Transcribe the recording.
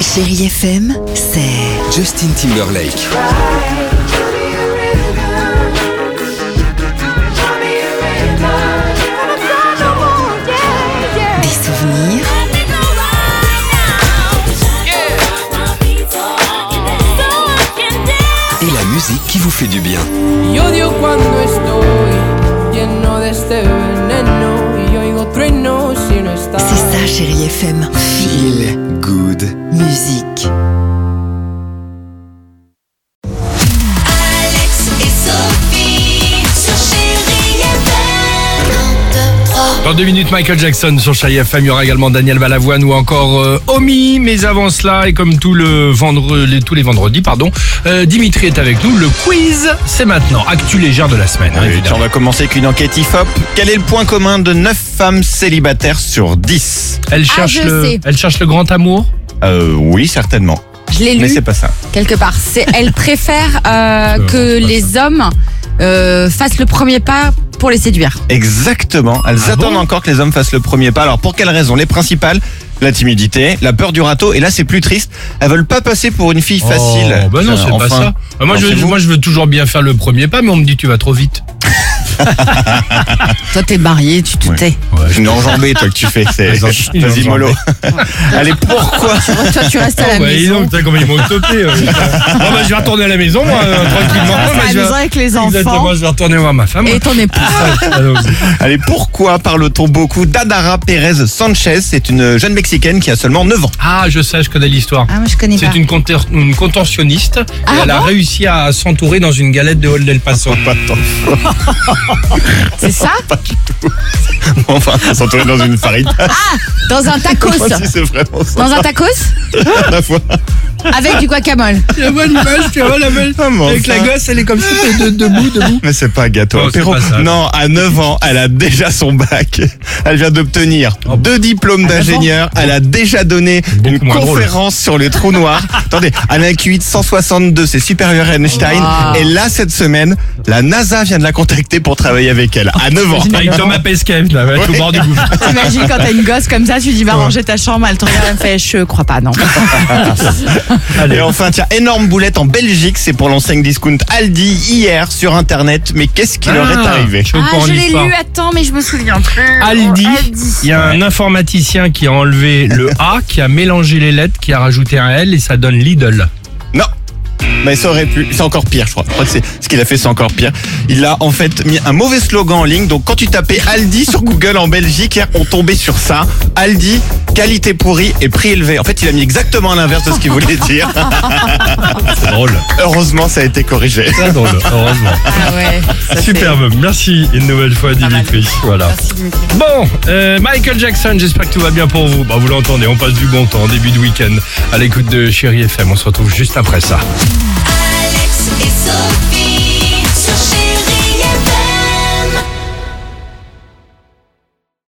Chérie FM, c'est Justin Timberlake. des souvenirs, Et la musique qui vous fait du bien. Y odio cuando estoy lleno de este veneno y oigo truenos si no estás. c'est ça Chérie FM. Feel good. Musique. Alex et Sophie sur Chérie FM. Dans 2 minutes, Michael Jackson sur Chérie FM. Il y aura également Daniel Balavoine ou encore Omi. Mais avant cela, et comme tous les vendredis, Dimitri est avec nous. Le quiz, c'est maintenant. Actu légère de la semaine. Oui, évidemment. on va commencer avec une enquête IFOP. Quel est le point commun de 9 femmes célibataires sur 10? Elle cherche je sais. elle cherche le grand amour. Oui, certainement. Je l'ai Mais lu c'est pas ça. quelque part. Elle préfère que les hommes fassent le premier pas pour les séduire. Exactement. Elles Ah attendent bon encore que les hommes fassent le premier pas. Alors pour quelles raisons? Les principales, la timidité, la peur du râteau. Et là, c'est plus triste. Elles veulent pas passer pour une fille facile. Oh, bah non, c'est Enfin, pas ça. Moi, pensez-vous je veux toujours bien faire le premier pas, mais on me dit tu vas trop vite. Toi, t'es marié, tu te tais. Une enjambée, toi, que tu fais. Une Vas-y, enjambée. mollo. Allez, pourquoi? Toi, tu restes à la Oh, bah, dis maison. donc, comment ils m'ont topé. Je vais retourner à la maison, moi, tranquillement. À Moi, la je vais- maison avec les Exactement, enfants je vais retourner voir ma femme. et ton épouse. Allons-y. Allez, pourquoi parle-t-on beaucoup d'Adara Pérez Sanchez? C'est une jeune Mexicaine qui a seulement 9 ans. Ah, je sais, je connais l'histoire. Ah, moi, je connais pas. C'est une contentionniste et Ah elle a bon réussi à s'entourer dans une galette de Hall del Paso. C'est ça? Enfin, elle s'entourait dans une farine. Dans un tacos. Moi, si c'est vraiment ça. Dans un tacos À la fois. avec du guacamole. Tu vois l'image, tu vois la belle. Ah, mais Avec enfin. la gosse, elle est comme ça, debout. Mais c'est pas un gâteau Non, c'est apéro. pas ça. Non, à 9 ans, elle a déjà son bac. Elle vient d'obtenir 2 diplômes d'ingénieur. Elle a déjà donné Beaucoup une moins drôle. conférence sur les trous noirs. Attendez, elle a un QI de 162, c'est supérieur à Einstein. Wow. Et là, cette semaine, la NASA vient de la contacter pour travailler avec elle. À 9 ans. Avec Thomas Pesquet, là, au bord du gouffre. T'imagines quand t'as une gosse comme ça, tu dis va ranger ta chambre, elle te regarde, elle me fait je crois pas, non. Et enfin, tiens, énorme boulette en Belgique. C'est pour l'enseigne discount Aldi hier sur Internet. Mais qu'est-ce qui leur est arrivé? Je suis au courant de l'histoire. attends, mais je me souviens plus. Aldi, il y a un informaticien qui a enlevé le A, qui a mélangé les lettres, qui a rajouté un L et ça donne Lidl. Non. Mais ça aurait pu. C'est encore pire, je crois. Je crois que c'est ce qu'il a fait, c'est encore pire. Il a en fait mis un mauvais slogan en ligne. Donc quand tu tapais Aldi sur Google en Belgique, hier, on tombait sur ça. Aldi, qualité pourrie et prix élevé. En fait, il a mis exactement l'inverse de ce qu'il voulait dire. C'est drôle. Heureusement, ça a été corrigé. Très drôle, heureusement. Ah ouais. ça Superbe, merci une nouvelle fois mal. Dimitri. Voilà. Merci, Dimitri. Bon, Michael Jackson, j'espère que tout va bien pour vous. Bah, vous l'entendez, on passe du bon temps, début de week-end, à l'écoute de Chérie FM. On se retrouve juste après ça. Alex